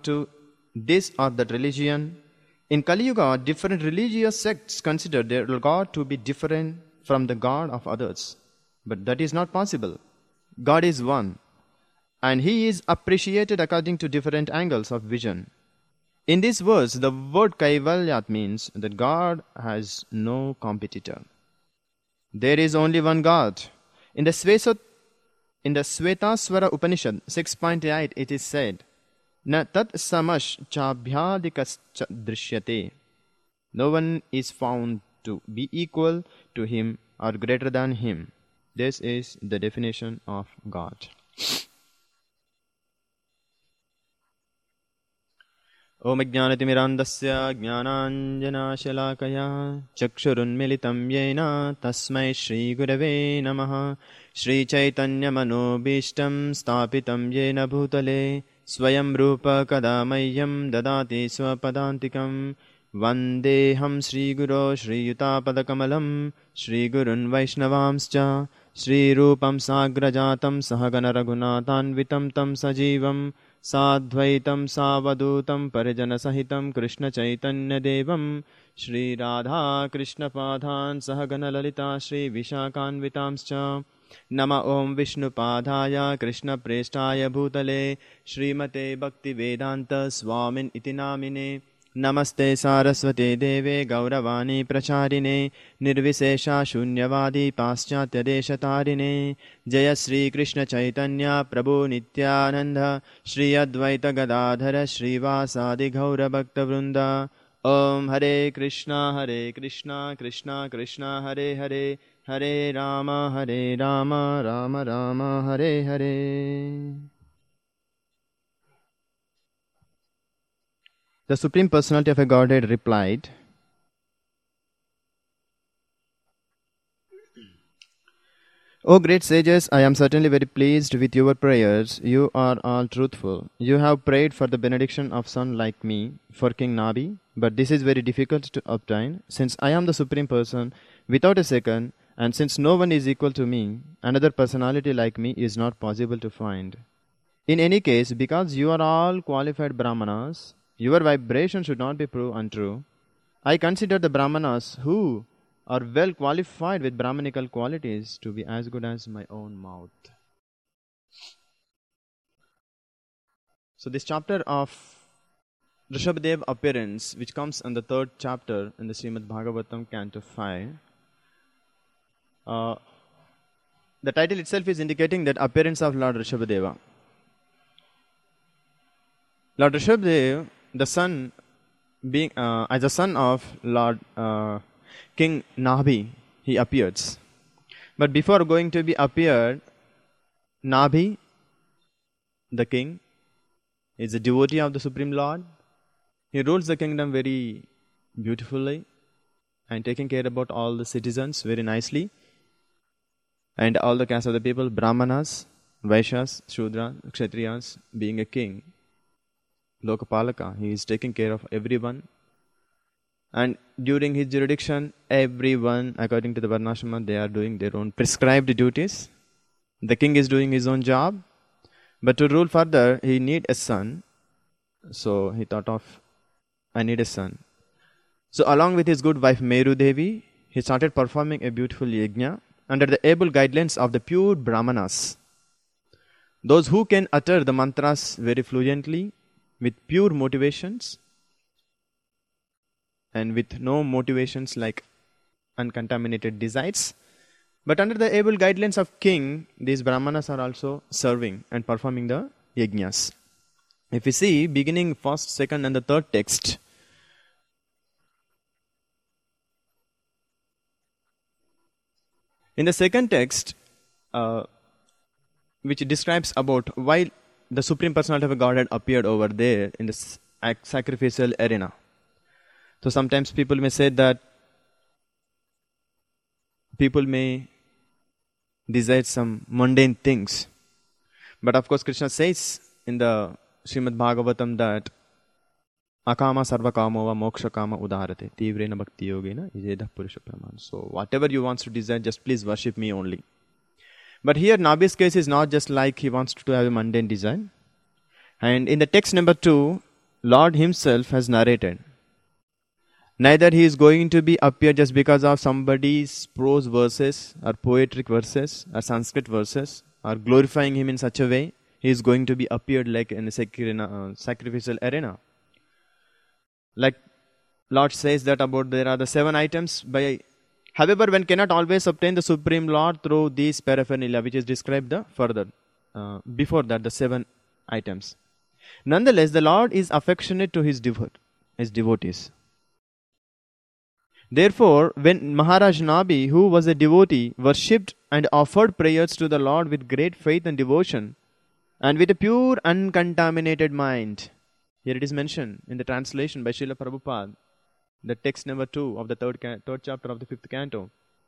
to this or that religion. In Kali Yuga, different religious sects consider their God to be different from the God of others. But that is not possible. God is one, and He is appreciated according to different angles of vision. In this verse, the word Kaivalyat means that God has no competitor. There is only one God. In the Svetaswara Upanishad 6.8, it is said, Na tat samash chabhyadikas drishyate. No one is found to be equal to Him or greater than Him. This is the definition of God. Om Ajnanatimirandasya Jnananjanashalakaya Chakshurunmilitam Yena Tasmai Shri Gurave Namaha Shri Chaitanya Manobishtam Stapitam Yena Bhutale Swayam Rupa Kadamayam Dadati Swapadantikam Vandeham Shri Guru Shri Yutapadakamalam Shri Gurun Vaishnavamscha Shri Rupam Sagrajatam Sahagana Raghunathanvitam Tam Sajivam Sadvaitam Savadutam Parijana Sahitam Krishna Chaitanya Devam Shri Radha Krishna Padhan Sahagana Lalita Shri Vishakanvitamscha Nama Om Vishnu Padhaya Krishna Preshtaya Bhutale Srimate Bhakti Vedanta Swamin Iti Namine Namaste Saraswate Deve Gauravani Pracharine Nirvisesha Shunyavadi Paschatya Deshatarine Jaya Sri Krishna Chaitanya Prabhu Nityananda Shri Advaita Gadadhara Shri Vasadi Gaura Bhakta Vrinda Om Hare Krishna Krishna Krishna Hare Hare Hare Rama Rama Rama Hare Hare. The Supreme Personality of a Godhead replied, O great sages, I am certainly very pleased with your prayers. You are all truthful. You have prayed for the benediction of son like me, for King Nabi, but this is very difficult to obtain, since I am the Supreme Person without a second, and since no one is equal to me, another personality like me is not possible to find. In any case, because you are all qualified Brahmanas, your vibration should not be proved untrue. I consider the Brahmanas who are well qualified with Brahmanical qualities to be as good as my own mouth. So this chapter of Rishabhadev appearance, which comes in the third chapter in the Srimad Bhagavatam, Canto 5, the title itself is indicating that appearance of Lord Rishabhadeva. Lord Rishabhadev, the son, being as a son of Lord King Nabhi, he appears. But before going to be appeared, Nabhi, the king, is a devotee of the Supreme Lord. He rules the kingdom very beautifully and taking care about all the citizens very nicely. And all the castes of the people, Brahmanas, Vaishyas, Shudras, Kshatriyas, being a king, Lokapalaka, he is taking care of everyone. And during his jurisdiction, everyone, according to the Varnashrama, they are doing their own prescribed duties. The king is doing his own job. But to rule further, he need a son. So he thought of, I need a son. So along with his good wife Meru Devi, he started performing a beautiful yajna under the able guidelines of the pure Brahmanas. Those who can utter the mantras very fluently, with pure motivations, and with no motivations like uncontaminated desires. But under the able guidelines of king, these Brahmanas are also serving and performing the yajnas. If we see, beginning first, second and the third text, in the second text, which describes about why the Supreme Personality of a Godhead appeared over there in the sacrificial arena. So sometimes people may say that people may desire some mundane things. But of course Krishna says in the Srimad Bhagavatam that Akama sarva kamova moksha kama udarate tivrena bhakti yogena ijedah purusha praman. So whatever you want to desire, just please worship me only. But here Nabhi's case is not just like he wants to have a mundane desire. And in the text number 2, Lord himself has narrated. Neither he is going to be appear just because of somebody's prose verses or poetic verses or Sanskrit verses or glorifying him in such a way. He is going to be appeared like in a sacrificial arena. Like Lord says that about there are the 7 items. However, one cannot always obtain the Supreme Lord through these paraphernalia, which is described further. Before that, the 7 items. Nonetheless, the Lord is affectionate to his devotees. Therefore, when Maharaj Nabi, who was a devotee, worshipped and offered prayers to the Lord with great faith and devotion, and with a pure, uncontaminated mind. Here it is mentioned in the translation by Srila Prabhupada, the text number 2 of the third chapter of the 5th canto.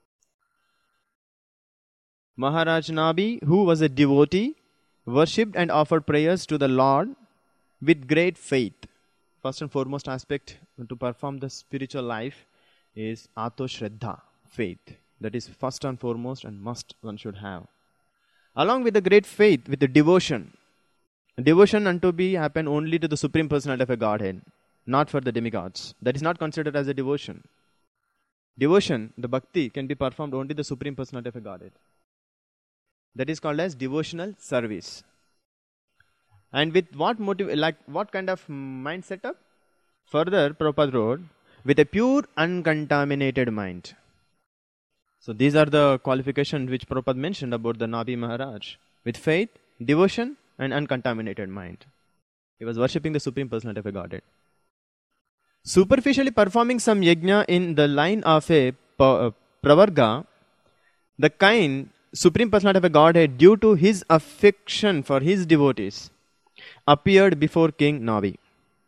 Maharaj Nabi, who was a devotee, worshipped and offered prayers to the Lord with great faith. First and foremost aspect to perform the spiritual life is Ato Shraddha, faith. That is first and foremost and must one should have. Along with the great faith, with the devotion. Devotion unto be happen only to the Supreme Personality of a Godhead, not for the demigods. That is not considered as a devotion. Devotion, the bhakti, can be performed only the Supreme Personality of a Godhead. That is called as devotional service. And with what motive, like what kind of mind setup? Further, Prabhupada wrote, with a pure, uncontaminated mind. So these are the qualifications which Prabhupada mentioned about the Nabi Maharaj. With faith, devotion, and uncontaminated mind. He was worshipping the Supreme Personality of a Godhead. Superficially performing some yajna in the line of a pravarga, the kind Supreme Personality of a Godhead, due to his affection for his devotees, appeared before King Nabi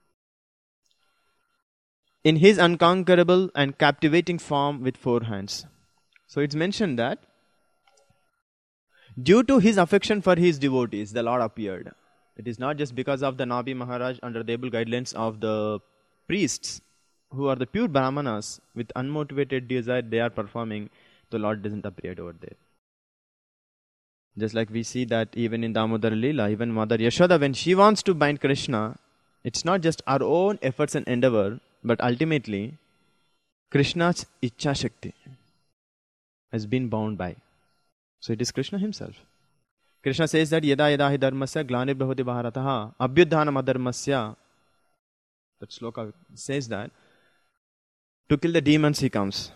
in his unconquerable and captivating form with 4 hands. So it's mentioned that due to his affection for his devotees, the Lord appeared. It is not just because of the Nabi Maharaj under the able guidelines of the priests, who are the pure Brahmanas, with unmotivated desire they are performing, the Lord doesn't appear over there. Just like we see that even in Damodar Leela, even Mother Yashoda, when she wants to bind Krishna, it's not just our own efforts and endeavor, but ultimately, Krishna's Ichcha Shakti has been bound by. So it is Krishna himself. Krishna says that yada yada hi dharmasya glanir bhavati bharataha abhyudhanam adharmasya. That sloka says that to kill the demons he comes.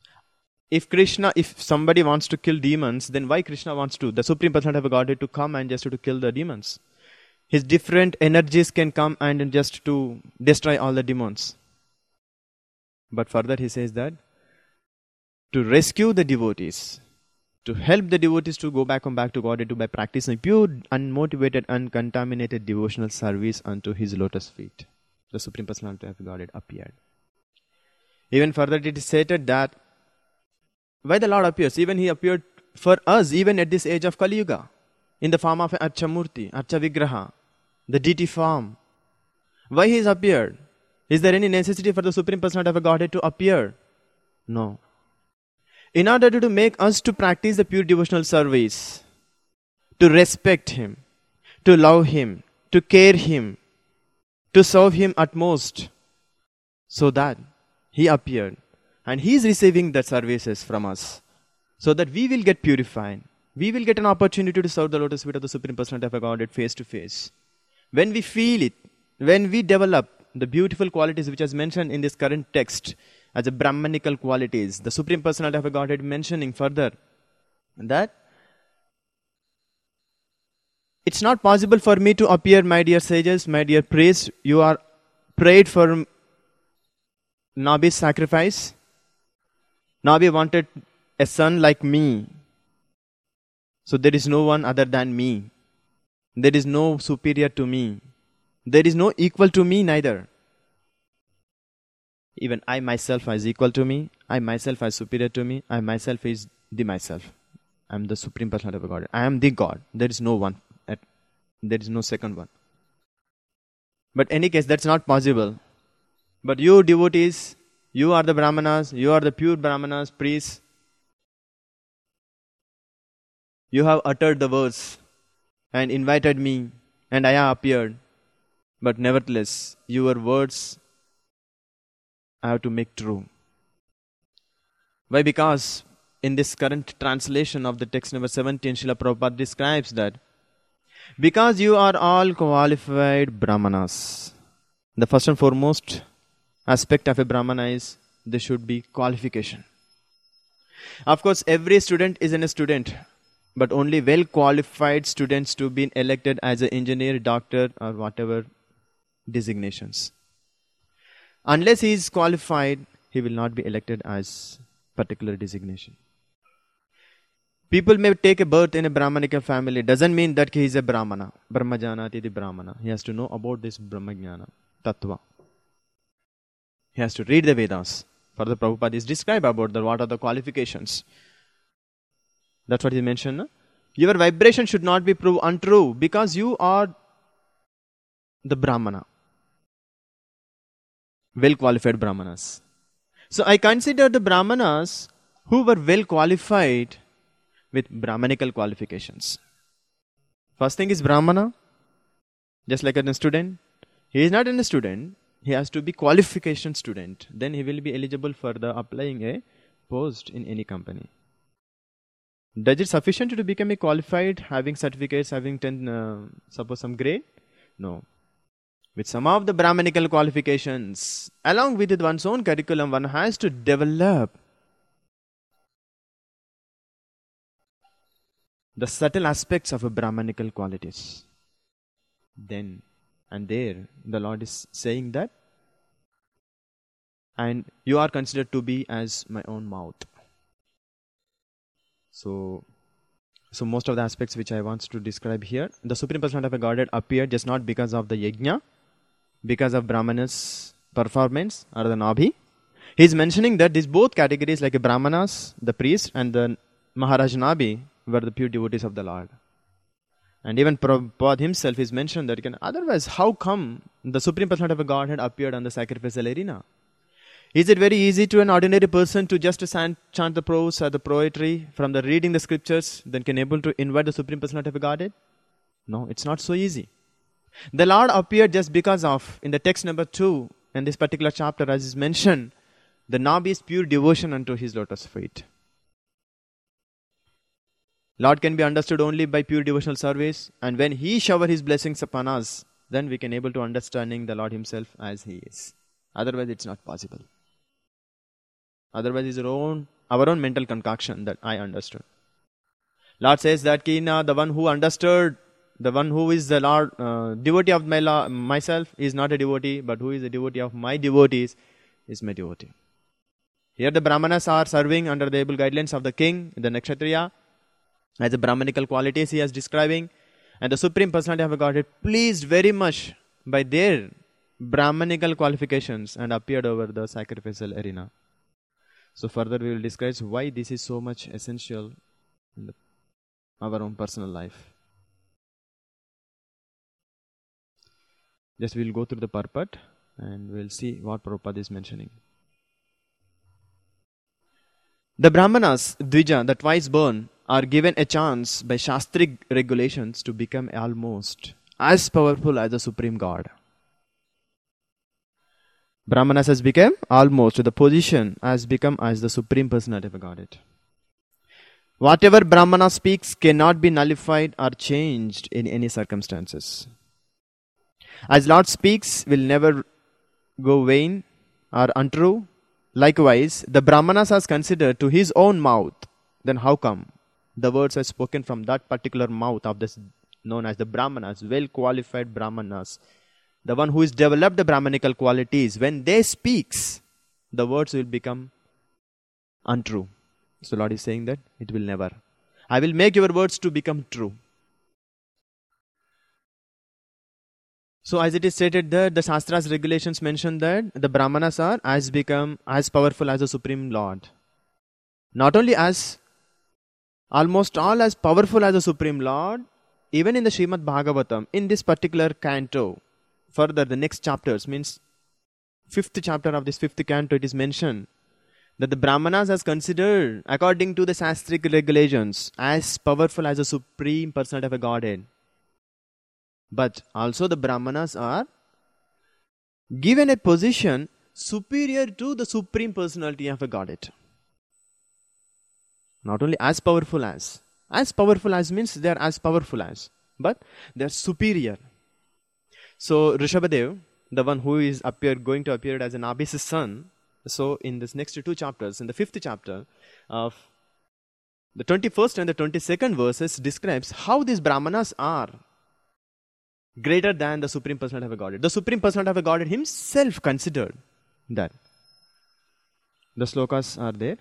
If somebody wants to kill demons, then why Krishna wants to? The Supreme Personality of a Godhead to come and just to kill the demons. His different energies can come and just to destroy all the demons. But further he says that to rescue the devotees, to help the devotees to go back to Godhead by practicing pure, unmotivated, uncontaminated devotional service unto his lotus feet. The Supreme Personality of Godhead appeared. Even further it is stated that why the Lord appears, even he appeared for us, even at this age of Kali Yuga, in the form of an Archa Murti, Archa Vigraha, the deity form. Why he has appeared? Is there any necessity for the Supreme Personality of a Godhead to appear? No. In order to make us to practice the pure devotional service, to respect him, to love him, to care him, to serve him utmost, so that he appeared. And he is receiving the services from us, so that we will get purified. We will get an opportunity to serve the lotus feet of the Supreme Personality of a Godhead face to face. When we feel it, when we develop the beautiful qualities which is mentioned in this current text as a Brahmanical qualities, the Supreme Personality of a Godhead mentioning further that it's not possible for me to appear, my dear sages, my dear priests. You are prayed for Nabi's sacrifice. Nabi wanted a son like me. So there is no one other than me. There is no superior to me. There is no equal to me neither. Even I myself is equal to me. I myself is superior to me. I myself is the myself. I am the Supreme Personality of God. I am the God. There is no one. There is no second one. But in any case, that's not possible. But you devotees, you are the Brahmanas, you are the pure Brahmanas, priests. You have uttered the words and invited me, and I have appeared. But nevertheless, your words I have to make true. Why? Because in this current translation of the text number 17, Srila Prabhupada describes that because you are all qualified Brahmanas, the first and foremost aspect of a Brahmana is there should be qualification. Of course, every student is a student, but only well qualified students to be elected as an engineer, doctor, or whatever designations. Unless he is qualified, he will not be elected as particular designation. People may take a birth in a Brahmanical family. Doesn't mean that he is a Brahmana. Brahmajanati the Brahmana. He has to know about this Brahmajnana, Tattva. He has to read the Vedas. Further, Prabhupada is described about what are the qualifications. That's what he mentioned. No? Your vibration should not be proved untrue because you are the Brahmana. Well qualified Brahmanas. So I consider the Brahmanas who were well qualified with Brahmanical qualifications. First thing is Brahmana, just like a student. He is not a student, he has to be qualification student. Then he will be eligible for the applying a post in any company. Does it sufficient to become a qualified, having certificates, having 10, suppose some grade? No. With some of the Brahmanical qualifications, along with one's own curriculum, one has to develop the subtle aspects of a Brahmanical qualities. Then and there, the Lord is saying that, and you are considered to be as my own mouth. So most of the aspects which I want to describe here, the Supreme Personality of a Godhead appeared just not because of the yajna, because of Brahmana's performance or the Nabhi. He is mentioning that these both categories, like a Brahmanas, the priest, and the Maharaj Nabhi, were the pure devotees of the Lord. And even Prabhupada himself is mentioned that otherwise, how come the Supreme Personality of a Godhead appeared on the sacrificial arena? Is it very easy to an ordinary person to just chant the prose or the poetry from the reading the scriptures, then can able to invite the Supreme Personality of a Godhead? No, it's not so easy. The Lord appeared just because of, in the text number 2, in this particular chapter, as is mentioned, the Nabhi's pure devotion unto his lotus feet. Lord can be understood only by pure devotional service, and when He shower His blessings upon us, then we can able to understanding the Lord Himself as He is. Otherwise, it's not possible. Otherwise, it's our own mental concoction that I understood. Lord says that the one who understood, the one who is the Lord, devotee of myself is not a devotee, but who is a devotee of my devotees is my devotee. Here the Brahmanas are serving under the able guidelines of the king, the Nakshatriya, as the Brahmanical qualities he is describing, and the Supreme Personality of a Godhead pleased very much by their Brahmanical qualifications and appeared over the sacrificial arena. So further we will discuss why this is so much essential in our own personal life. Just we will go through the purport and we will see what Prabhupada is mentioning. The Brahmanas, Dvija, the twice born, are given a chance by Shastric regulations to become almost as powerful as the Supreme God. Brahmanas has become almost to the position has become as the Supreme Personality of a Godhead. Whatever Brahmana speaks cannot be nullified or changed in any circumstances. As Lord speaks will never go vain or untrue. Likewise, the Brahmanas has considered to his own mouth. Then how come the words are spoken from that particular mouth of this known as the Brahmanas, well qualified Brahmanas, the one who has developed the Brahmanical qualities, when they speaks, the words will become untrue. So Lord is saying that it will never. I will make your words to become true. So as it is stated that the Shastra's regulations mention that the Brahmanas are become as powerful as the Supreme Lord. Not only as, almost all as powerful as the Supreme Lord, even in the Srimad Bhagavatam, in this particular canto, further the next chapters, means 5th chapter of this 5th canto, it is mentioned that the Brahmanas has considered, according to the Shastric regulations, as powerful as the Supreme Personality of a Godhead. But also the Brahmanas are given a position superior to the Supreme Personality of a Godhead. Not only as powerful as means they are as powerful as, but they are superior. So Rishabhadev, the one who is going to appear as an Nabhi's son, so in this next two chapters, in the 5th chapter of the 21st and the 22nd verses describes how these Brahmanas are greater than the Supreme Personality of a Godhead. The Supreme Personality of a Godhead himself considered that. The slokas are there.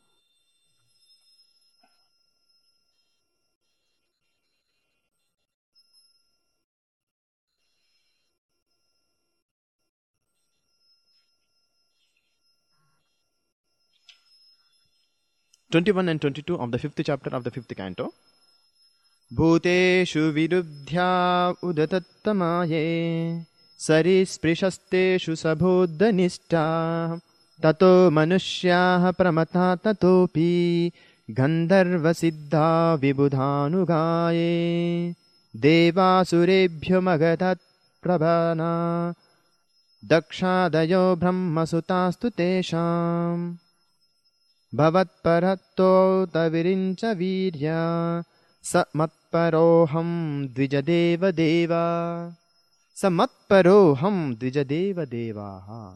'21 and 22 of the 5th chapter of the 5th canto. Bhuteshu viruddhya udatattamaye sarisprishasteshu sabhodhanishta tato manushyaha pramata tatopi gandharva siddha vibudhanugaye devasurebhyo magadat prabhana dakshadayo brahmasutastu tesham Bhavatparatto tavirincha virya samatparoham dvijadeva deva samatparoham dvijadeva devaha.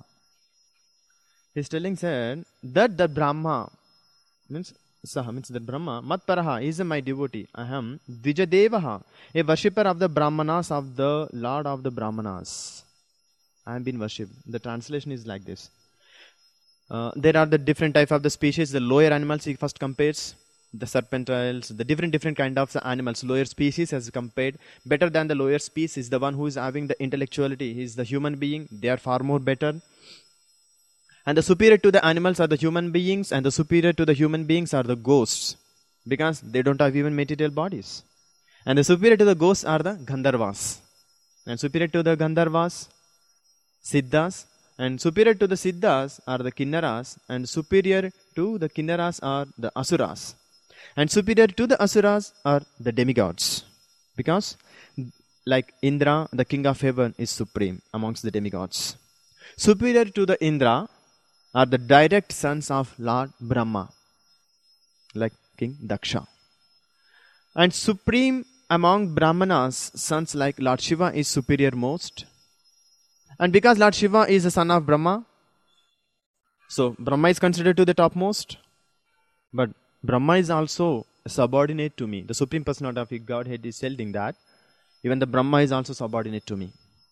He's telling said that the Brahma means that Brahma matparaha is my devotee. I am dvijadevaha, a worshipper of the Brahmanas, of the Lord of the Brahmanas. I am being worshipped. The translation is like this. There are the different type of the species. The lower animals he first compares, the serpentiles, the different kind of animals. Lower species as compared, better than the lower species, the one who is having the intellectuality. He is the human being. They are far more better. And the superior to the animals are the human beings, and the superior to the human beings are the ghosts, because they don't have even material bodies. And the superior to the ghosts are the Gandharvas, and superior to the Gandharvas, Siddhas. And superior to the Siddhas are the Kinnaras, and superior to the Kinnaras are the Asuras. And superior to the Asuras are the demigods. Because like Indra, the king of heaven, is supreme amongst the demigods. Superior to the Indra are the direct sons of Lord Brahma, like King Daksha. And supreme among Brahmanas, sons like Lord Shiva is superior most. And because Lord Shiva is the son of Brahma, so Brahma is considered to the topmost, but Brahma is also subordinate to me. The Supreme Personality of Godhead is telling that even the Brahma is also subordinate to me.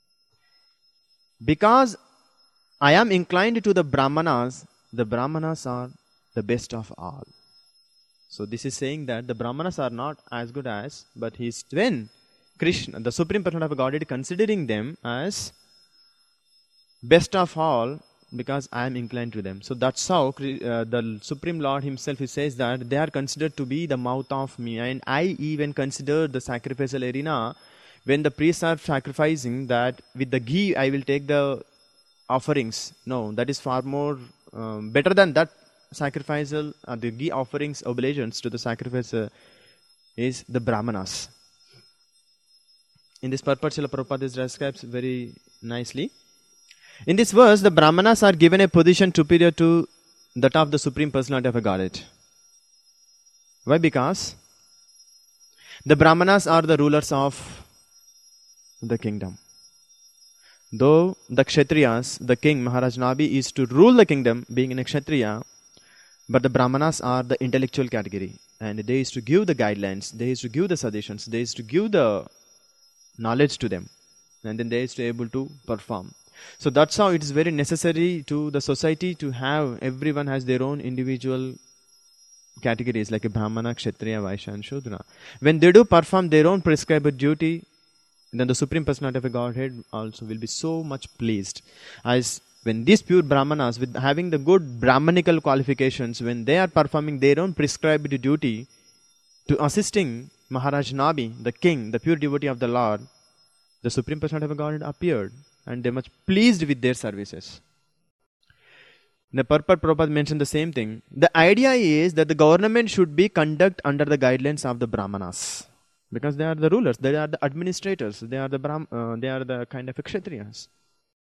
Because I am inclined to the Brahmanas are the best of all. So this is saying that the Brahmanas are not as good as, but when Krishna, the Supreme Personality of Godhead, considering them as best of all, because I am inclined to them. So that's how the Supreme Lord himself, he says that they are considered to be the mouth of me. And I even consider the sacrificial arena, when the priests are sacrificing, that with the ghee I will take the offerings. No, that is far more better than that sacrificial, the ghee offerings, oblations to the sacrifice is the Brahmanas. In this purport, Srila Prabhupada describes very nicely. In this verse, the Brahmanas are given a position superior to that of the Supreme Personality of a Godhead. Why? Because the Brahmanas are the rulers of the kingdom. Though the Kshatriyas, the king Maharaj Nabhi, is to rule the kingdom, being a Kshatriya, but the Brahmanas are the intellectual category, and they is to give the guidelines, they is to give the suggestions, they is to give the knowledge to them, and then they is to able to perform. So that's how it is very necessary to the society to have, everyone has their own individual categories like a Brahmana, Kshatriya, Vaishya and Shudra. When they do perform their own prescribed duty, then the Supreme Personality of a Godhead also will be so much pleased. As when these pure Brahmanas, with having the good Brahmanical qualifications, when they are performing their own prescribed duty to assisting Maharaj Nabhi, the king, the pure devotee of the Lord, the Supreme Personality of a Godhead appeared, and they are much pleased with their services. The purport Prabhupada mentioned the same thing. The idea is that the government should be conduct under the guidelines of the Brahmanas, because they are the rulers, they are the administrators, they are the kind of Kshatriyas.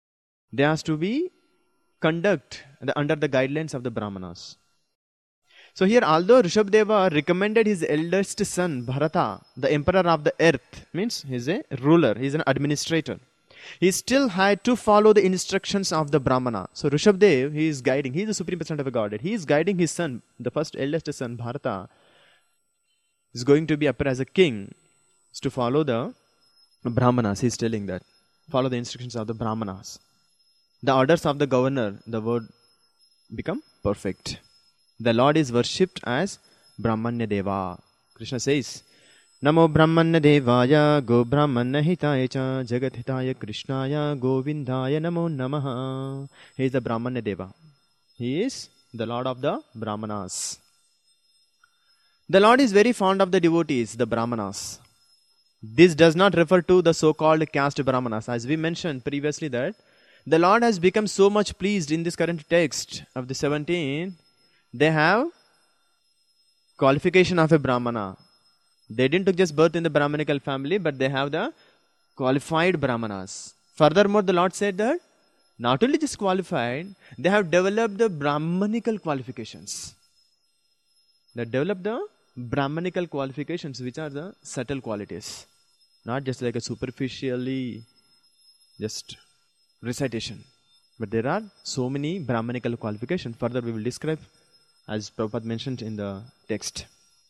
They has to be conduct under the guidelines of the Brahmanas. So here, although Rishabdeva recommended his eldest son Bharata, the emperor of the earth, means he is a ruler, he is an administrator, he still had to follow the instructions of the Brahmana. So Rishabdev, he is guiding, he is the supreme personality of a godhead. He is guiding his son, the first eldest son Bharata, is going to be appear as a king, is to follow the Brahmanas. He is telling that. Follow the instructions of the Brahmanas. The orders of the governor, the word become perfect. The Lord is worshipped as Brahmanya Deva. Krishna says, Namo Brahmanya Devaya Go Brahmanya Hitaya Cha Jagat Hitaya Krishnaya Govindaya Namo Namaha. He is the Brahmanya Deva. He is the Lord of the Brahmanas. The Lord is very fond of the devotees, the Brahmanas. This does not refer to the so-called caste Brahmanas. As we mentioned previously that the Lord has become so much pleased in this current text of the 17. They have qualification of a Brahmana. They didn't took just birth in the Brahmanical family, but they have the qualified Brahmanas. Furthermore, the Lord said that not only just qualified, they have developed the Brahmanical qualifications. They developed the Brahmanical qualifications, which are the subtle qualities. Not just like a superficially just recitation. But there are so many Brahmanical qualifications. Further we will describe as Prabhupada mentioned in the text.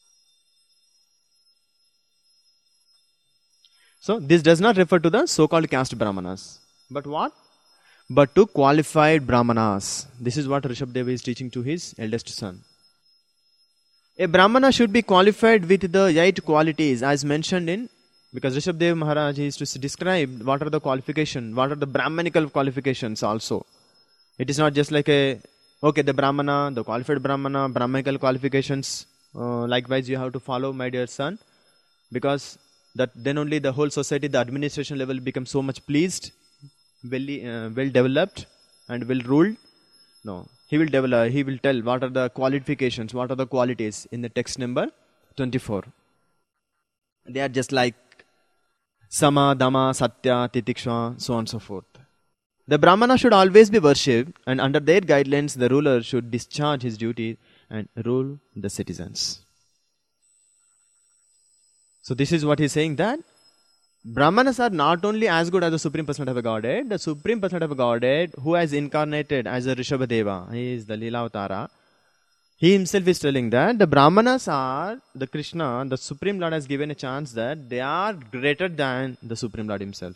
So this does not refer to the so-called caste Brahmanas. But what? But to qualified Brahmanas. This is what Rishabdeva is teaching to his eldest son. A Brahmana should be qualified with the 8 qualities as mentioned in, because Rishabdeva Maharaj is to describe what are the qualifications, what are the Brahmanical qualifications also. It is not just like the Brahmana, the qualified Brahmana, Brahmanical qualifications, likewise you have to follow, my dear son, because that then only the whole society, the administration level becomes so much pleased, well developed and well ruled. No, he will tell what are the qualifications, what are the qualities in the text number 24. They are just like Sama, Dhamma, Satya, Titiksha, so on and so forth. The Brahmana should always be worshipped, and under their guidelines, the ruler should discharge his duty and rule the citizens. So this is what he is saying, that Brahmanas are not only as good as the Supreme Personality of a Godhead, the Supreme Personality of a Godhead who has incarnated as a Rishabhadeva, he is the Leela Avatara. He himself is telling that the Brahmanas are, the Krishna, the Supreme Lord has given a chance that they are greater than the Supreme Lord himself.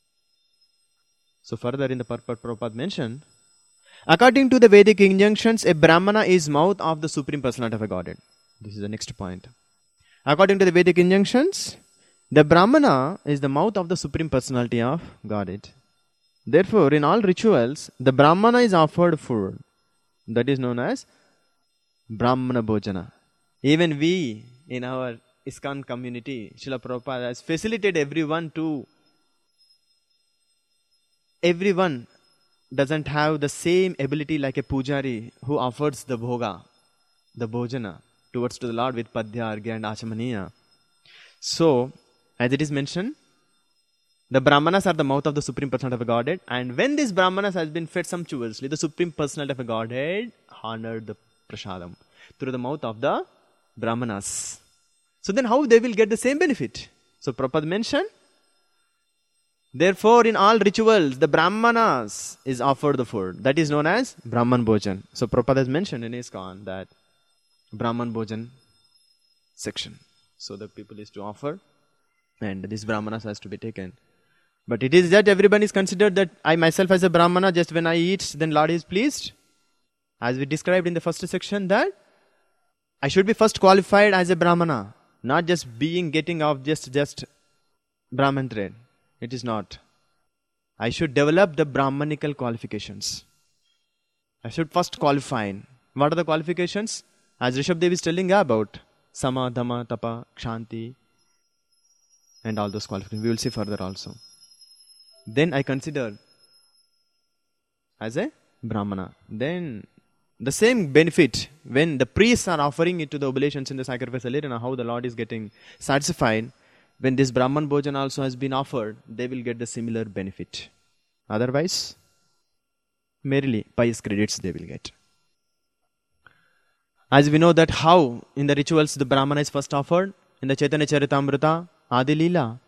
So further in the purport Prabhupada mentioned, according to the Vedic injunctions, a Brahmana is mouth of the Supreme Personality of a Godhead. This is the next point. According to the Vedic injunctions, the Brahmana is the mouth of the Supreme Personality of Godhead. Therefore, in all rituals, the Brahmana is offered food. That is known as Brahmana Bhojana. Even we, in our ISKCON community, Srila Prabhupada has facilitated everyone doesn't have the same ability like a pujari who offers the bhoga, the bhojana, towards to the Lord with padya, argya and achamaniya. So, as it is mentioned, the Brahmanas are the mouth of the Supreme Personality of a Godhead, and when these Brahmanas has been fed sumptuously, the Supreme Personality of a Godhead honored the prasadam through the mouth of the Brahmanas. So then how they will get the same benefit? So Prabhupada mentioned, therefore in all rituals, the Brahmanas is offered the food. That is known as Brahman Bhojan. So Prabhupada has mentioned in ISKCON that Brahman Bhojan section. So the people is to offer, and this Brahmanas has to be taken. But it is that everyone is considered that I myself as a Brahmana, just when I eat, then Lord is pleased. As we described in the first section, that I should be first qualified as a Brahmana, not just getting off just Brahman thread. It is not. I should develop the Brahmanical qualifications. I should first qualify. What are the qualifications? As Rishabdev is telling about Sama, Dhamma, Tapa, Kshanti, and all those qualifications. We will see further also. Then I consider as a Brahmana. Then the same benefit when the priests are offering it to the oblations in the sacrificial area, how the Lord is getting satisfied. When this Brahman Bhojan also has been offered, they will get the similar benefit. Otherwise, merely pious credits they will get. As we know that how in the rituals the Brahmana is first offered, in the Chaitanya Charitamrita, Adi Leela,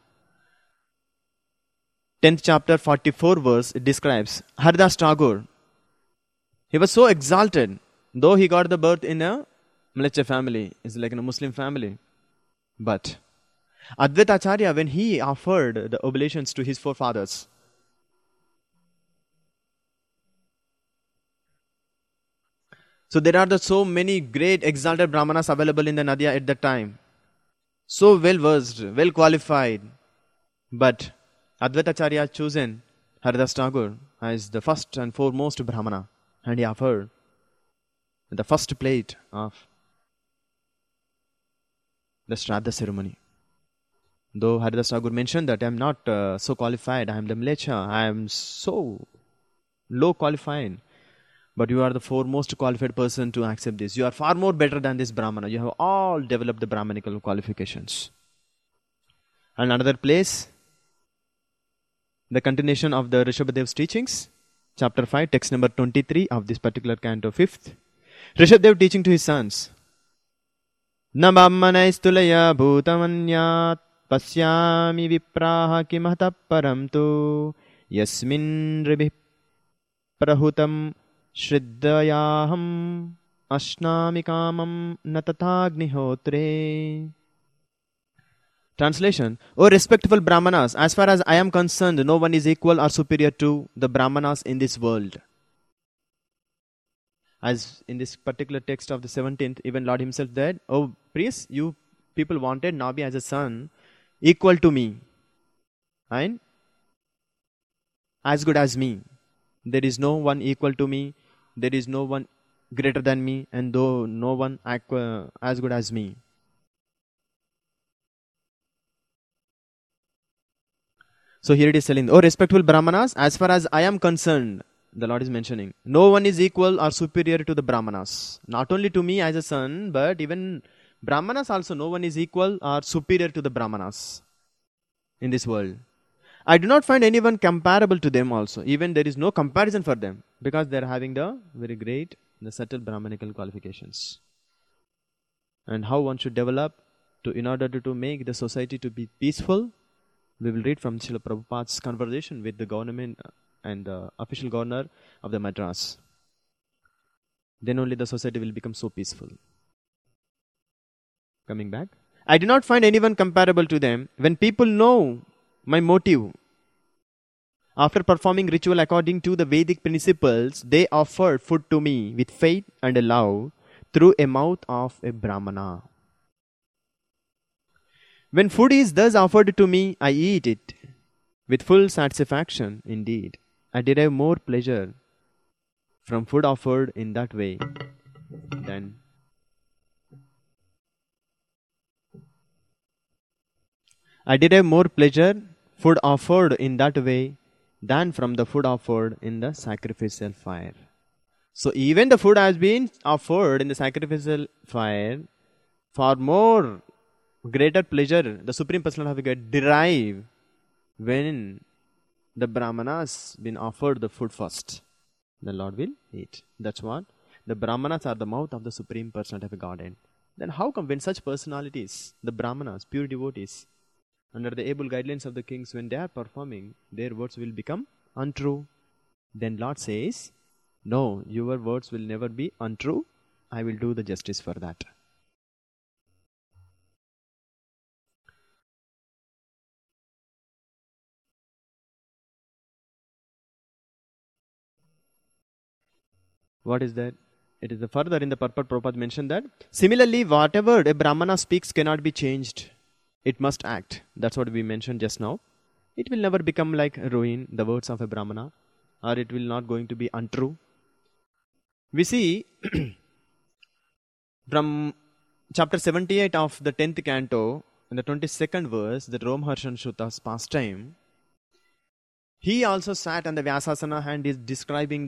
10th chapter, 44 verse, it describes Haridas Tagore. He was so exalted, though he got the birth in a Mleccha family, it's like in a Muslim family. But Advaita Acharya, when he offered the oblations to his forefathers, so there are so many great exalted Brahmanas available in the Nadia at that time. So well versed, well qualified. But Advaita Acharya chosen Haridas Tagore as the first and foremost Brahmana, and he offered the first plate of the Shraddha ceremony. Though Haridas Tagore mentioned that I am not so qualified, I am the Mleccha, I am so low qualified. But you are the foremost qualified person to accept this. You are far more better than this Brahmana. You have all developed the Brahmanical qualifications. And another place, the continuation of the Rishabhadev's teachings, chapter 5, text number 23 of this particular canto 5th. Rishabhadev teaching to his sons. Na brahmanaistulaya bhutamanyat pasyami vipraha kimata paramtu yasmin ribhi prahutam Shriddayaham ashnami kamam natatagnihotre. Translation: O respectable Brahmanas, as far as I am concerned, no one is equal or superior to the Brahmanas in this world. As in this particular text of the 17th, even Lord himself said, "Oh priests, you people wanted Nabi as a son equal to me and as good as me. There is no one equal to me. There is no one greater than me, and though no one as good as me." So here it is telling, "Oh respectful Brahmanas, as far as I am concerned," the Lord is mentioning, "no one is equal or superior to the Brahmanas. Not only to me as a son, but even Brahmanas also, no one is equal or superior to the Brahmanas in this world. I do not find anyone comparable to them also. Even there is no comparison for them, because they are having the very great, the subtle Brahmanical qualifications." And how one should develop in order to make the society to be peaceful, we will read from Srila Prabhupada's conversation with the government and the official governor of the Madras. Then only the society will become so peaceful. Coming back, I do not find anyone comparable to them. When people know my motive, after performing ritual according to the Vedic principles, they offer food to me with faith and love through a mouth of a Brahmana. When food is thus offered to me, I eat it with full satisfaction indeed. I derive more pleasure from food offered in that way than food offered in that way than from the food offered in the sacrificial fire. So even the food has been offered in the sacrificial fire, far more greater pleasure the Supreme Personality of God derive when the Brahmanas been offered the food first. The Lord will eat. That's what. The Brahmanas are the mouth of the Supreme Personality of Godhead. Then how come when such personalities, the Brahmanas, pure devotees, under the able guidelines of the kings, when they are performing, their words will become untrue? Then Lord says, no, your words will never be untrue. I will do the justice for that. What is that? It is the further in the purport Prabhupada mentioned that similarly, whatever a Brahmana speaks cannot be changed. It must act. That's what we mentioned just now. It will never become like ruin, the words of a Brahmana, or it will not going to be untrue. We see from chapter 78 of the 10th canto, in the 22nd verse, the Romharshan Shruta's pastime, he also sat on the Vyasasana and is describing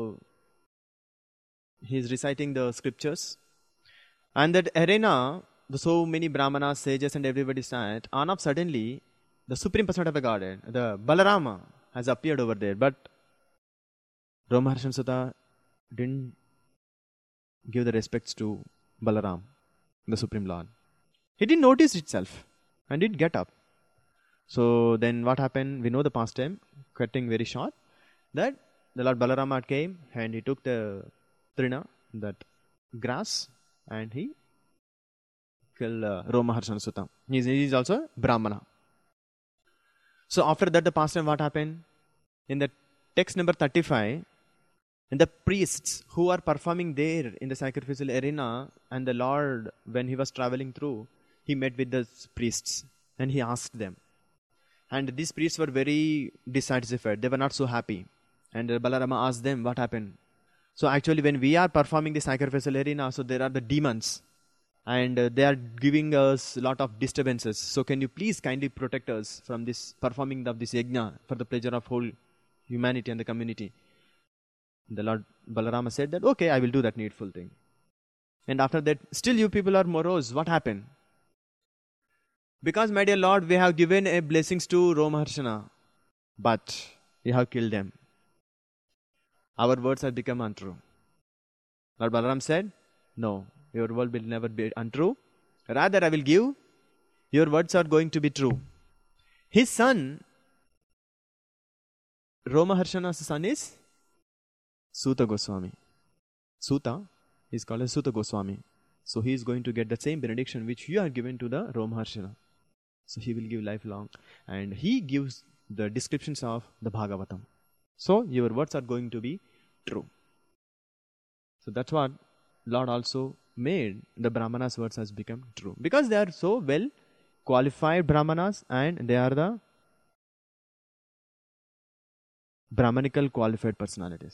he is reciting the scriptures. And that arena, so many Brahmanas, sages and everybody sat, on up suddenly, the Supreme Personality of the Godhead, the Balarama, has appeared over there. But Romaharshan Sutta didn't give the respects to Balaram, the Supreme Lord. He didn't notice itself and didn't get up. So then what happened? We know the past time, cutting very short, that the Lord Balarama came and he took the trina, that grass, and he killed Romaharshan Sutta. He is also Brahmana. So after that, the past time what happened? In the text number 35, and the priests who are performing there in the sacrificial arena, and the Lord, when he was traveling through, he met with the priests and he asked them. And these priests were very dissatisfied. They were not so happy. And Balarama asked them, what happened? So actually when we are performing the sacrificial arena, so there are the demons. And they are giving us a lot of disturbances. So can you please kindly protect us from this performing of this yajna for the pleasure of whole humanity and the community? The Lord Balarama said that, okay, I will do that needful thing. And after that, still you people are morose. What happened? Because, my dear Lord, we have given a blessings to Romaharshana, but you have killed them. Our words have become untrue. Lord Balaram said, no, your word will never be untrue. Rather, I will give, your words are going to be true. His son, Romaharshana's son is Suta Goswami. Suta is called as Suta Goswami. So he is going to get the same benediction which you are given to the Romaharshana. So he will give lifelong. And he gives the descriptions of the Bhagavatam. So your words are going to be true. So that's what Lord also made the Brahmanas' words has become true. Because they are so well qualified Brahmanas and they are the Brahmanical qualified personalities.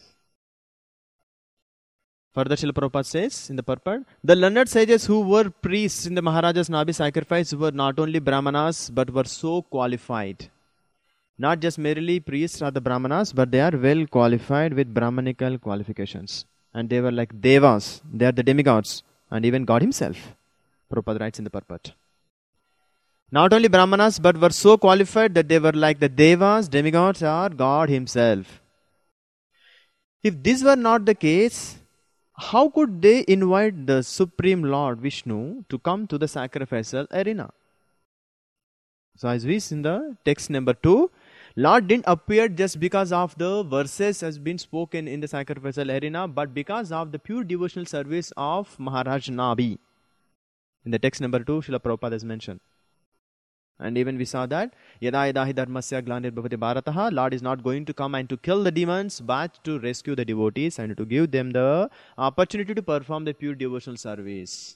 Further, Srila Prabhupada says in the purport, the learned sages who were priests in the Maharaja's Nabi sacrifice were not only Brahmanas but were so qualified. Not just merely priests are the Brahmanas, but they are well qualified with Brahmanical qualifications. And they were like Devas, they are the demigods, and even God himself. Prabhupada writes in the purport. Not only Brahmanas but were so qualified that they were like the Devas, demigods, or God himself. If this were not the case, how could they invite the Supreme Lord Vishnu to come to the sacrificial arena? So as we see in the text number 2, Lord didn't appear just because of the verses has been spoken in the sacrificial arena, but because of the pure devotional service of Maharaj Nabi. In the text number 2, Srila Prabhupada has mentioned. And even we saw that, Yada yada hi dharmasya glanir bhavati bharataha, Lord is not going to come and to kill the demons, but to rescue the devotees and to give them the opportunity to perform the pure devotional service.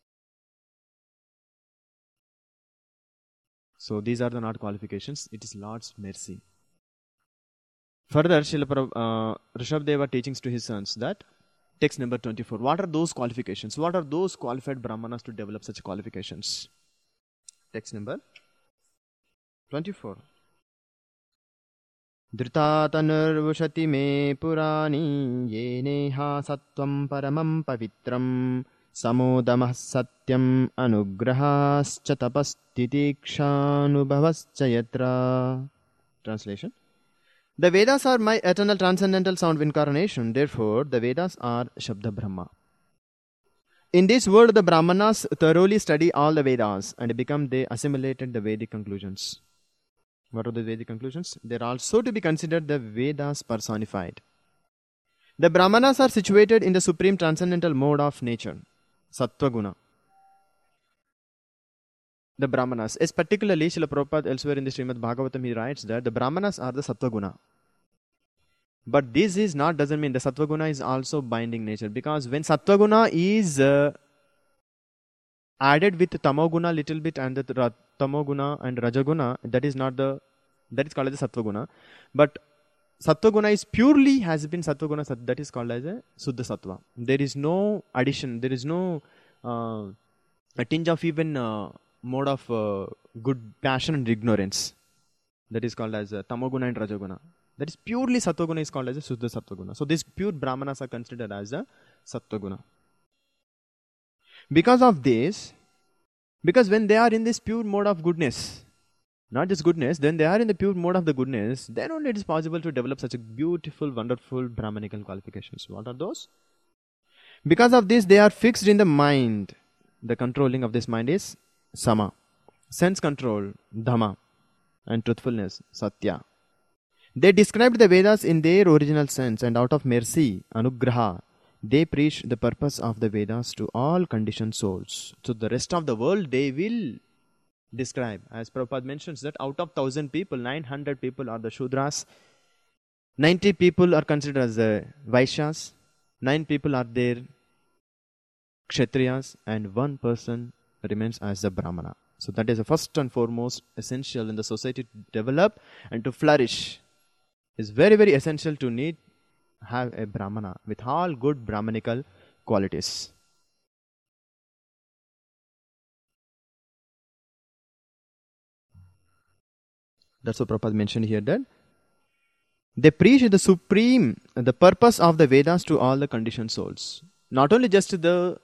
So these are the not qualifications, it is Lord's mercy. Further, Srila Rishabdeva teachings to his sons that, text number 24, what are those qualifications? What are those qualified Brahmanas to develop such qualifications? Text number 24. Dhritatanurvushati me purani yeneha sattvam paramam pavitram samodamah satyam anugrahascha tapastitikshanubhavascha yatra. Translation. The Vedas are my eternal transcendental sound of incarnation. Therefore, the Vedas are Shabda Brahma. In this world, the Brahmanas thoroughly study all the Vedas and become they assimilated the Vedic conclusions. What are the Vedic conclusions? They are also to be considered the Vedas personified. The Brahmanas are situated in the supreme transcendental mode of nature, Sattva Guna. The Brahmanas, is particularly Srila Prabhupada elsewhere in the Srimad Bhagavatam, he writes that the Brahmanas are the Sattva Guna. But this is not, doesn't mean the Sattva Guna is also binding nature, because when Sattva Guna is added with Tamoguna little bit and the Tamoguna and Rajaguna, that is called as the Sattva Guna. But Sattva Guna is purely has been Sattva Guna, that is called as a Suddha Sattva. There is no addition, there is no a tinge of even mode of good passion and ignorance. That is called as Tamoguna and Rajaguna. That is purely Sattva Guna is called as a Suddha Sattva Guna. So these pure Brahmanas are considered as a Sattva Guna. Because of this, because when they are in this pure mode of goodness, not just goodness, then they are in the pure mode of the goodness, then only it is possible to develop such a beautiful, wonderful Brahmanical qualifications. What are those? Because of this, they are fixed in the mind. The controlling of this mind is Sama. Sense control, Dhamma. And truthfulness, Satya. They described the Vedas in their original sense, and out of mercy, Anugraha, they preach the purpose of the Vedas to all conditioned souls. So the rest of the world they will describe. As Prabhupada mentions that out of 1,000 people, 900 people are the Shudras, 90 people are considered as the Vaishyas, 9 people are there Kshatriyas, and 1 person remains as the Brahmana. So that is the first and foremost essential in the society to develop and to flourish. It's very, very essential to have a Brahmana with all good Brahmanical qualities. That's what Prabhupada mentioned here, that they preach the purpose of the Vedas to all the conditioned souls. Not only just the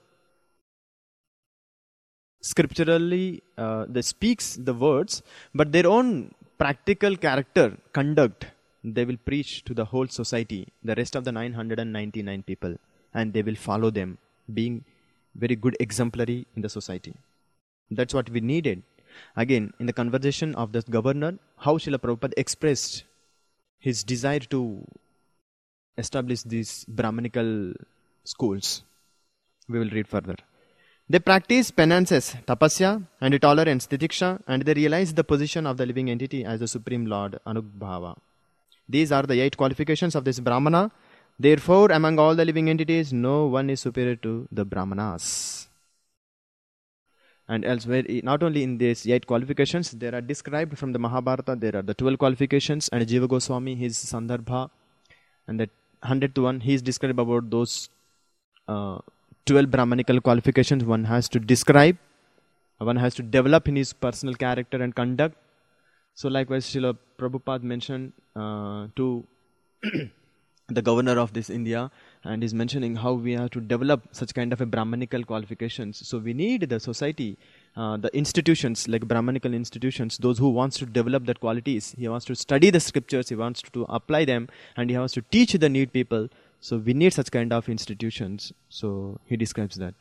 scripturally, they speaks the words, but their own practical character, conduct, they will preach to the whole society, the rest of the 999 people, and they will follow them, being very good exemplary in the society. That's what we needed. Again, in the conversation of the governor, how Srila Prabhupada expressed his desire to establish these Brahmanical schools. We will read further. They practice penances, tapasya, and tolerance, titiksha, and they realize the position of the living entity as the Supreme Lord, Anubhava. These are the 8 qualifications of this Brahmana. Therefore, among all the living entities, no one is superior to the Brahmanas. And elsewhere, not only in these 8 qualifications, there are described from the Mahabharata, there are the 12 qualifications, and Jiva Goswami, his Sandarbha, and the 100th one, he is described about those 12 Brahmanical qualifications one has to describe, one has to develop in his personal character and conduct. So likewise, Srila Prabhupada mentioned to the governor of this India, and is mentioning how we have to develop such kind of a Brahmanical qualifications. So we need the society, the institutions like Brahmanical institutions, those who wants to develop that qualities. He wants to study the scriptures, he wants to apply them, and he wants to teach the need people. So we need such kind of institutions. So he describes that.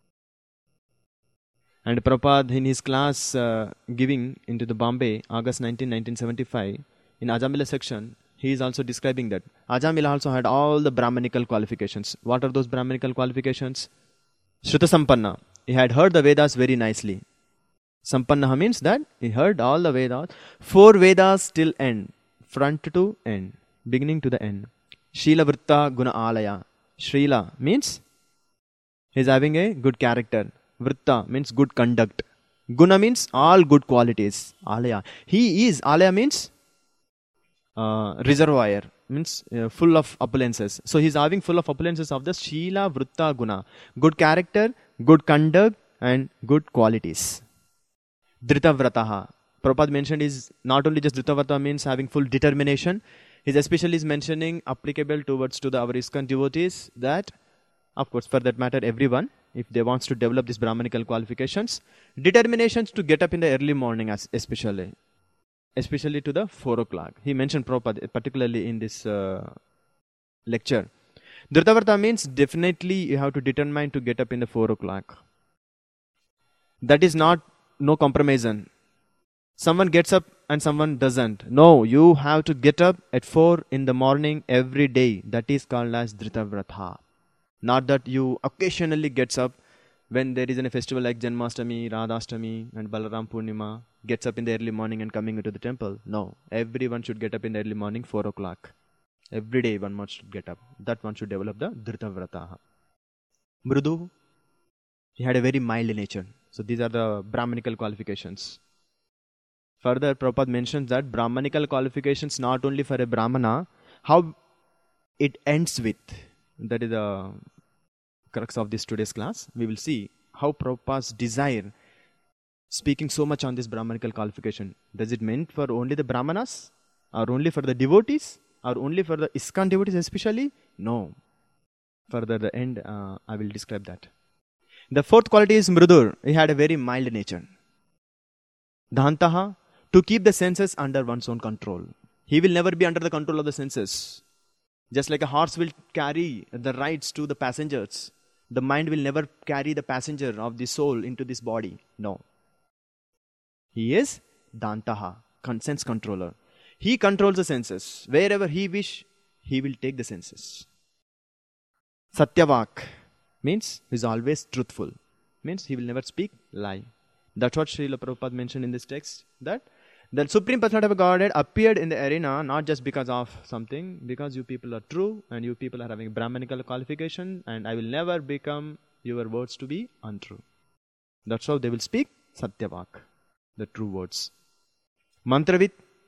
And Prabhupada in his class giving into the Bombay, August 19, 1975, in Ajamila section, he is also describing that. Ajamila also had all the Brahmanical qualifications. What are those Brahmanical qualifications? Shruta Sampanna. He had heard the Vedas very nicely. Sampanna means that he heard all the Vedas. 4 Vedas till end. Front to end. Beginning to the end. Srila Vritta Guna Alaya. Srila means he is having a good character. Vritta means good conduct. Guna means all good qualities. Alaya. Alaya means reservoir, means full of opulences. So he is having full of opulences of the Shila Vritta Guna. Good character, good conduct, and good qualities. Drita Vrataha. Prabhupada mentioned is not only just Drita Vrata means having full determination. He especially is mentioning applicable towards to our ISKCON devotees, that of course for that matter everyone, if they wants to develop these Brahmanical qualifications, determinations to get up in the early morning especially to the 4 o'clock. He mentioned Prabhupada particularly in this lecture. Dritavarta means definitely you have to determine to get up in the 4 o'clock. That is not no compromise. Someone gets up and someone doesn't. No, you have to get up at 4 in the morning every day. That is called as Dritavrata. Not that you occasionally gets up when there is a festival like Janmashtami, Radhashtami and Balaram Purnima, gets up in the early morning and coming into the temple. No, everyone should get up in the early morning 4 o'clock. Every day one must get up. That one should develop the Dritavrata. Mrudu, he had a very mild nature. So these are the Brahmanical qualifications. Further, Prabhupada mentions that Brahmanical qualifications not only for a Brahmana, how it ends with. That is the crux of this today's class. We will see how Prabhupada's desire, speaking so much on this Brahmanical qualification. Does it mean for only the Brahmanas? Or only for the devotees? Or only for the ISKCON devotees especially? No. Further the end, I will describe that. The 4th quality is Mrudur. He had a very mild nature. Dhantaha, to keep the senses under one's own control. He will never be under the control of the senses. Just like a horse will carry the rides to the passengers, the mind will never carry the passenger of the soul into this body. No. He is Dantaha, sense controller. He controls the senses. Wherever he wish, he will take the senses. Satyavak means he is always truthful. Means he will never speak lie. That's what Srila Prabhupada mentioned in this text. That the Supreme Personality of Godhead appeared in the arena not just because of something, because you people are true and you people are having Brahmanical qualification, and I will never become your words to be untrue. That's how they will speak Satyavak, the true words. Mantravit,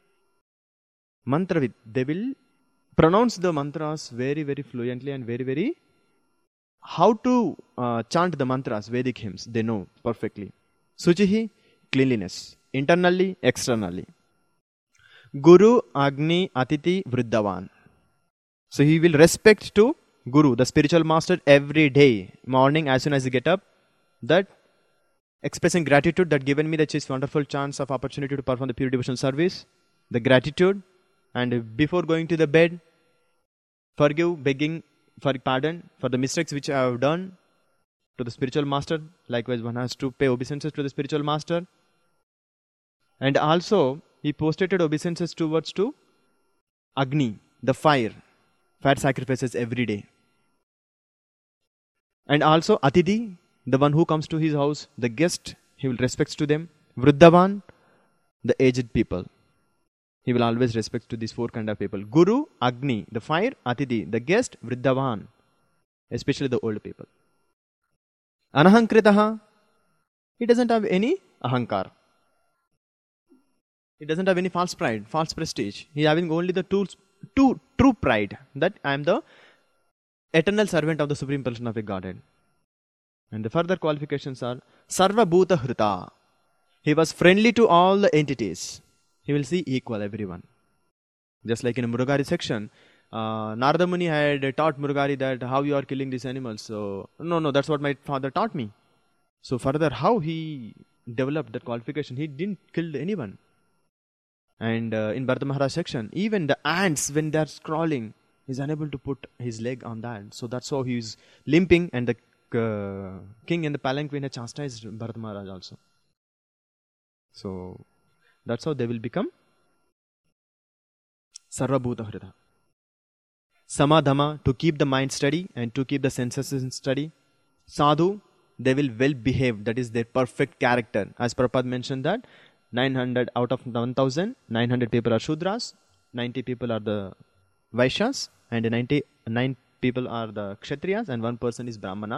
they will pronounce the mantras very, very fluently and very, very how to chant the mantras, Vedic hymns, they know perfectly. Suchihi, cleanliness, internally, externally. Guru, Agni, Atiti, Vriddhavan. So he will respect to Guru, the spiritual master, every day, morning as soon as he get up, that expressing gratitude that given me the wonderful chance of opportunity to perform the pure devotional service, the gratitude, and before going to the bed, forgive, begging for pardon for the mistakes which I have done to the spiritual master. Likewise, one has to pay obeisances to the spiritual master. And also, he postulated obeisances towards to Agni, the fire sacrifices every day. And also Atidhi, the one who comes to his house, the guest, he will respect to them. Vriddhavan, the aged people. He will always respect to these four kind of people. Guru, Agni, the fire, Atidhi, the guest, Vriddhavan, especially the old people. Anahankritaha, he doesn't have any ahankar. He doesn't have any false pride, false prestige. He is having only the true pride, that I am the eternal servant of the Supreme Person of a Godhead. And the further qualifications are Sarva Bhuta Hrita. He was friendly to all the entities. He will see equal everyone. Just like in a Murugari section, Narada Muni had taught Murugari that how you are killing these animals. So, no, that's what my father taught me. So further, how he developed that qualification, he didn't kill anyone. And in Bharata Maharaj section, even the ants, when they are crawling, he's unable to put his leg on that. So that's how he is limping, and the king and the palanquin had chastised Bharata Maharaj also. So that's how they will become Sarva Bhuta Hrita. Samadhama, to keep the mind steady and to keep the senses steady. Sadhu, they will well behave, that is their perfect character. As Prabhupada mentioned that 900 out of 1000, 900 people are Shudras, 90 people are the Vaishyas, and 99 people are the Kshatriyas, and one person is Brahmana.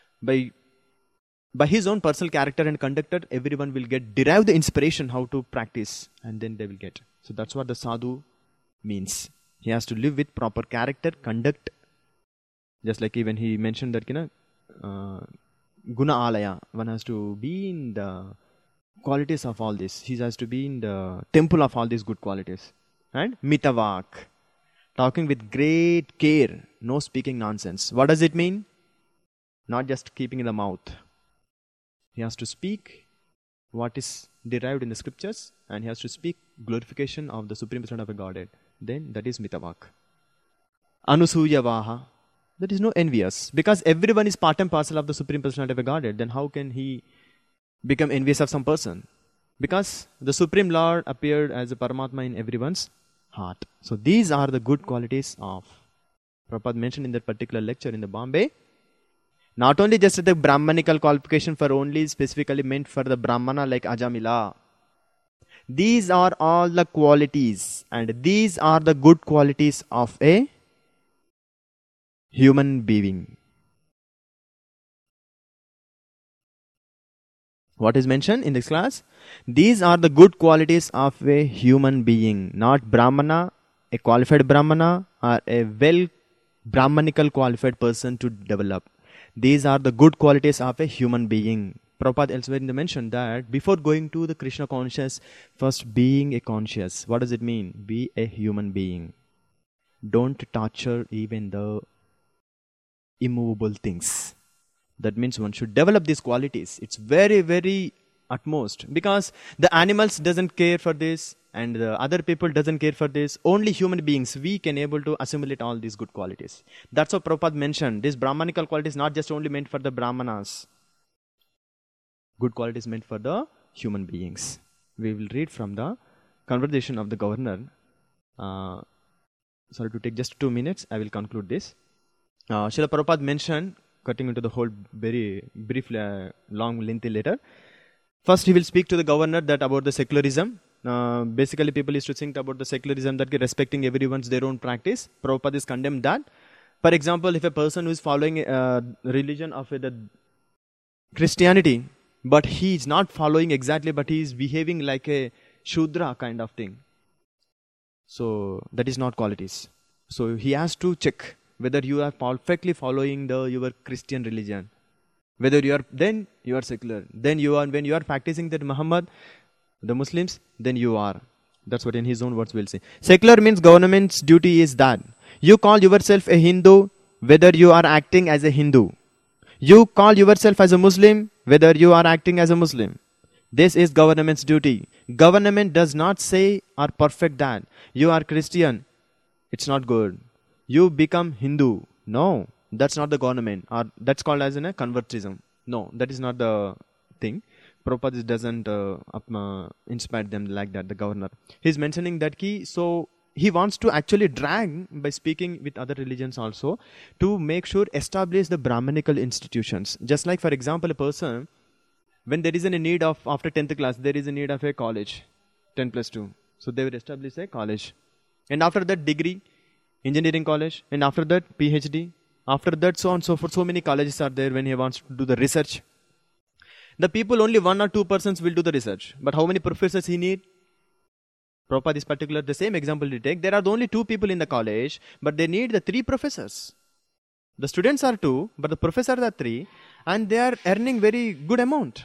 By his own personal character and conduct, everyone will derive the inspiration how to practice, and then they will get. So that's what the sadhu means. He has to live with proper character, conduct. Just like even he mentioned that Guna Alaya, one has to be in the qualities of all this. He has to be in the temple of all these good qualities. And Mitavak, talking with great care, no speaking nonsense. What does it mean? Not just keeping in the mouth. He has to speak what is derived in the scriptures, and he has to speak glorification of the Supreme Personality of a Godhead. Then that is Mitavak. Anusuyavaha, there is no envious. Because everyone is part and parcel of the Supreme Personality of a Godhead, then how can he become envious of some person? Because the Supreme Lord appeared as a Paramatma in everyone's heart. So these are the good qualities of Prabhupada mentioned in that particular lecture in the Bombay. Not only just the Brahmanical qualification for only specifically meant for the Brahmana like Ajamila. These are all the qualities, and these are the good qualities of a human being. What is mentioned in this class? These are the good qualities of a human being, not Brahmana, a qualified Brahmana, or a well Brahmanical qualified person to develop. These are the good qualities of a human being. Prabhupada elsewhere mentioned that before going to the Krishna conscious, first being a conscious. What does it mean? Be a human being. Don't torture even the immovable things. That means one should develop these qualities. It's very, very utmost, because the animals doesn't care for this and the other people doesn't care for this. Only human beings, we can able to assimilate all these good qualities. That's what Prabhupada mentioned. This Brahmanical quality is not just only meant for the Brahmanas. Good quality is meant for the human beings. We will read from the conversation of the governor. Sorry to take just 2 minutes. I will conclude this. Srila Prabhupada mentioned, cutting into the whole very brief, long, lengthy letter. First, he will speak to the governor that about the secularism. Basically, people used to think about the secularism that respecting everyone's their own practice. Prabhupada is condemned that. For example, if a person who is following religion of the Christianity, but he is not following exactly, but he is behaving like a Shudra kind of thing. So that is not qualities. So he has to check whether you are perfectly following your Christian religion. Whether you are, then you are secular. Then you are, when you are practicing that Muhammad, the Muslims, then you are. That's what in his own words we'll say. Secular means government's duty is that you call yourself a Hindu, whether you are acting as a Hindu. You call yourself as a Muslim, whether you are acting as a Muslim. This is government's duty. Government does not say or perfect that you are Christian. It's not good. You become Hindu. No, that's not the government. Or that's called as a convertism. No, that is not the thing. Prabhupada doesn't inspire them like that, the governor. He's mentioning that so he wants to actually drag by speaking with other religions also to make sure establish the Brahmanical institutions. Just like, for example, a person, when there is a need of, after 10th class, there is a need of a college, 10 plus 2. So they will establish a college. And after that, degree, engineering college. And after that, PhD. After that, so on and so forth. So many colleges are there when he wants to do the research. The people, only 1 or 2 persons will do the research. But how many professors he need? Prabhupada is particular, the same example we take. There are only 2 people in the college, but they need the 3 professors. The students are 2, but the professors are 3, and they are earning very good amount.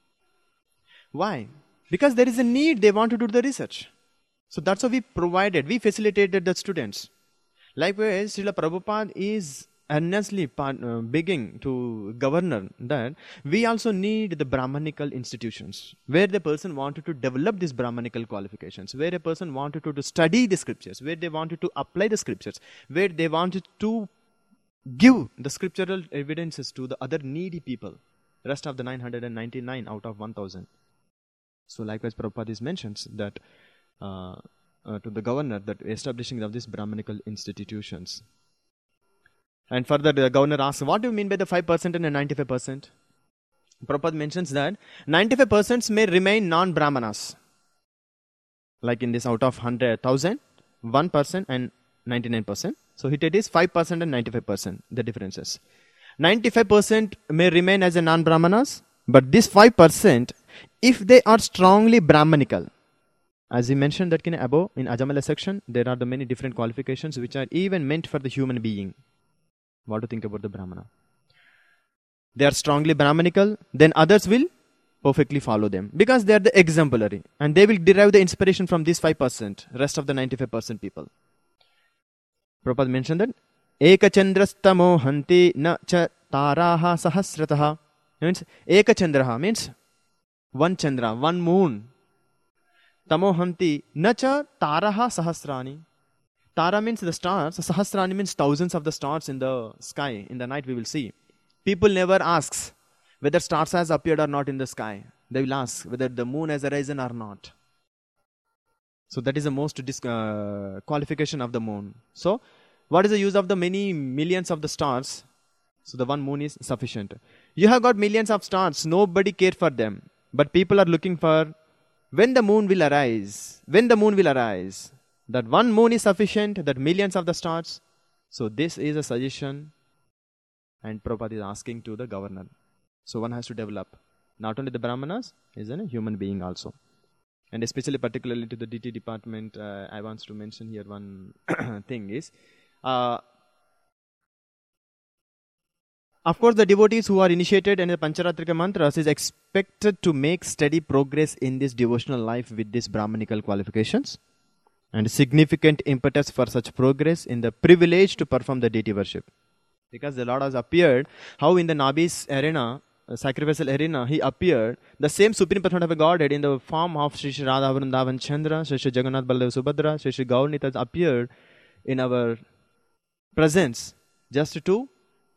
Why? Because there is a need, they want to do the research. So that's how we provided, we facilitated the students. Likewise, Srila Prabhupada is earnestly begging to governor that we also need the Brahmanical institutions, where the person wanted to develop these Brahmanical qualifications, where a person wanted to study the scriptures, where they wanted to apply the scriptures, where they wanted to give the scriptural evidences to the other needy people, rest of the 999 out of 1000. So likewise, Prabhupada mentions that to the governor that establishing of these Brahmanical institutions. And further, the governor asks, what do you mean by the 5% and the 95%? Prabhupada mentions that 95% may remain non-Brahmanas. Like in this, out of 100,000, 1% and 99%. So it is 5% and 95%, the differences. 95% may remain as a non-Brahmanas, but this 5%, if they are strongly Brahmanical, as he mentioned that above in Ajamala section, there are the many different qualifications which are even meant for the human being. What to think about the Brahmana? They are strongly Brahmanical, then others will perfectly follow them because they are the exemplary and they will derive the inspiration from this 5%, rest of the 95% people. Prabhupada mentioned that Eka Chandrastamo Hanti Na Cha Taraha Sahasrataha means Eka Chandraha means one Chandra, one moon. Tamo Hanti Na Cha Taraha Sahasrani. Tara means the stars, Sahasrani means thousands of the stars in the sky, in the night we will see. People never ask whether stars has appeared or not in the sky. They will ask whether the moon has arisen or not. So that is the most qualification of the moon. So what is the use of the many millions of the stars? So the one moon is sufficient. You have got millions of stars, nobody cares for them. But people are looking for when the moon will arise. When the moon will arise. That one moon is sufficient, that millions of the stars. So this is a suggestion and Prabhupada is asking to the governor. So one has to develop not only the Brahmanas, is a human being also. And especially particularly to the DT department, I want to mention here one thing is, of course the devotees who are initiated in the Pancharatrika mantras is expected to make steady progress in this devotional life with these Brahmanical qualifications. And significant impetus for such progress in the privilege to perform the deity worship. Because the Lord has appeared, how in the Nabis arena, sacrificial arena, he appeared, the same Supreme Personality of Godhead in the form of Sri Sri Radha Vrindavan Chandra, Sri Sri Jagannath Baladev Subhadra, Sri Sri Gaur Nitai appeared in our presence just to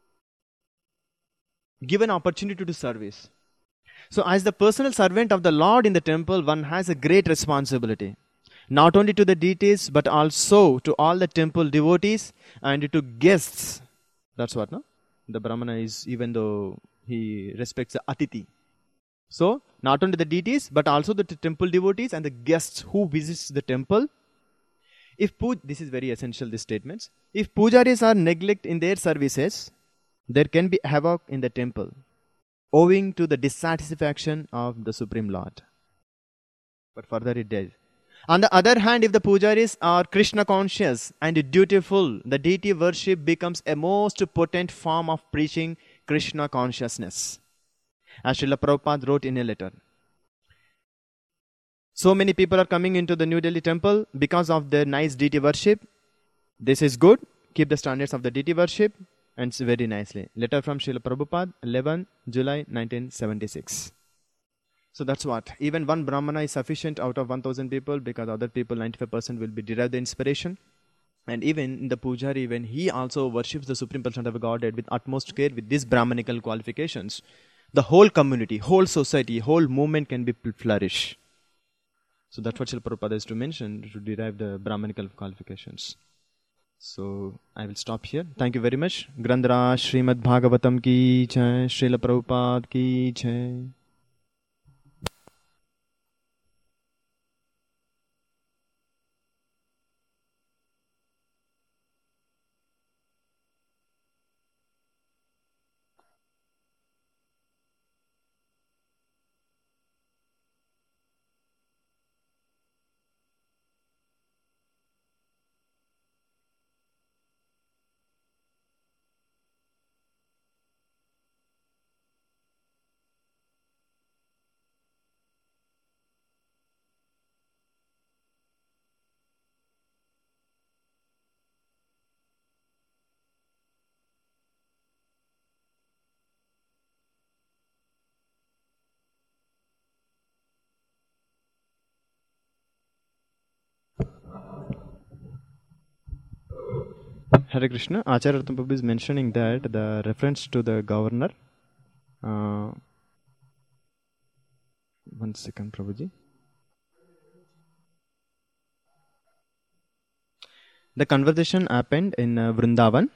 give an opportunity to service. So as the personal servant of the Lord in the temple, one has a great responsibility. Not only to the deities, but also to all the temple devotees and to guests. That's what, no? The Brahmana is, even though he respects the Atiti. So, not only the deities, but also the temple devotees and the guests who visits the temple. This is very essential, these statements. If pujaris are neglect in their services, there can be havoc in the temple, owing to the dissatisfaction of the Supreme Lord. But further it does. On the other hand, if the pujaris are Krishna conscious and dutiful, the deity worship becomes a most potent form of preaching Krishna consciousness. As Srila Prabhupada wrote in a letter. So many people are coming into the New Delhi temple because of their nice deity worship. This is good. Keep the standards of the deity worship. And it's very nicely. Letter from Srila Prabhupada, 11 July 1976. So that's what. Even one Brahmana is sufficient out of 1000 people, because other people, 95% will be derived the inspiration. And even in the pujari, when he also worships the Supreme Personality of Godhead with utmost care, with these Brahmanical qualifications, the whole community, whole society, whole movement can be flourish. So that's what Srila Prabhupada is to mention, to derive the Brahmanical qualifications. So I will stop here. Thank you very much. Granthara Srimad Bhagavatam ki jai, Srila Prabhupada ki jai. Hare Krishna. Acharya Ratna Prabhu is mentioning that the reference to the governor. 1 second, Prabhuji. The conversation happened in Vrindavan.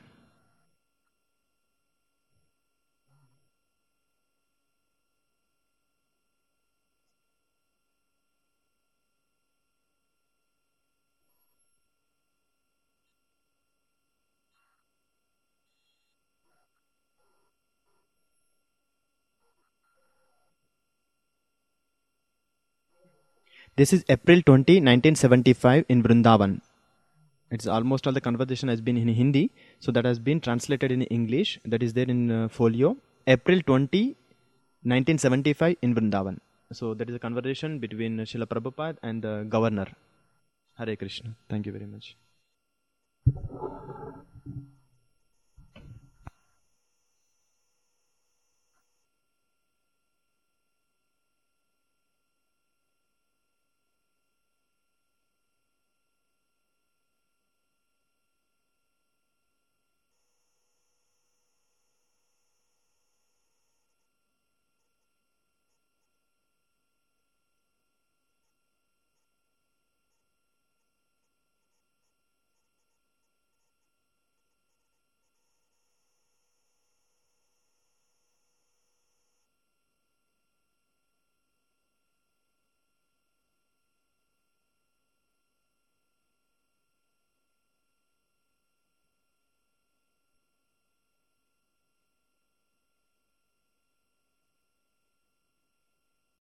This is April 20, 1975 in Vrindavan. It's almost all the conversation has been in Hindi, so that has been translated in English. That is there in folio. April 20, 1975 in Vrindavan. So that is a conversation between Srila Prabhupada and the governor. Hare Krishna. Thank you very much.